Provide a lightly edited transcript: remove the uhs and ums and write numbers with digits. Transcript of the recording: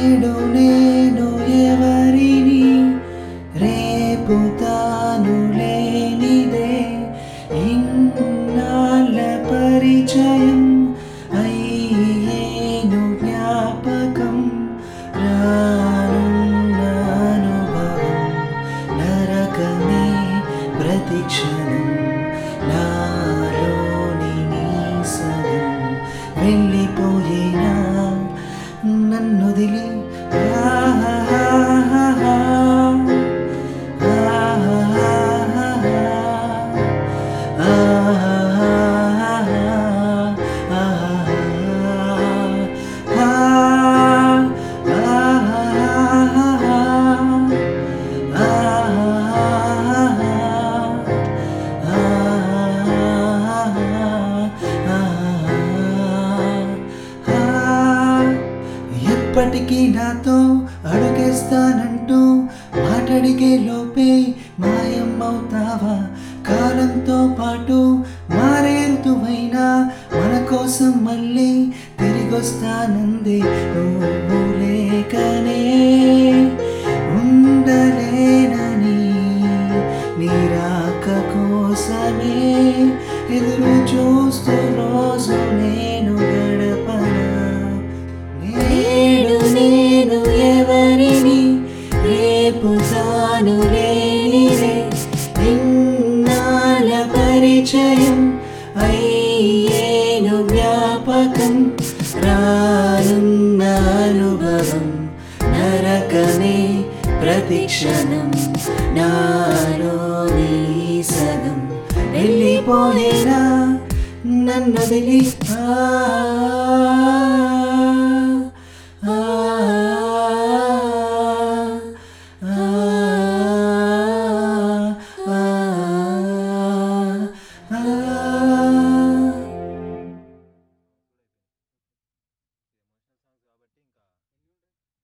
నేడు నేను ఎవరిని రేపు తాను లేనిదే ఇన్నాళ్ళ పరిచయం అయ్యేను జ్ఞాపకం రానున్న అనుభవం నరకమే ప్రతిక్షణం నాలోని నీ సగం వెళ్ళిపోయినా నన్నొదిలి ఎప్పటికీ నాతో అడుగేస్తానంటూ మాటడిగే లోపే మాయమవుతావా కాలంతో పాటు మారే ఋతువైనా మన కోసం మళ్ళీ తిరిగొస్తానంది నువ్వు లేకనే ఉండలేనని నీ రాక కోసమే ఎదురు చూస్తూ రోజు నేను గడపనా నేడు నేను ఎవరిని రేపు తాను లేనిదే ఇన్నాళ్ళ పరిచయం అయ్యేను జ్ఞాపకం రానున్న అనుభవం నరకమే ప్రతిక్షణం నాలోని సగం వెళ్ళిపోయేనా నన్నొదిలి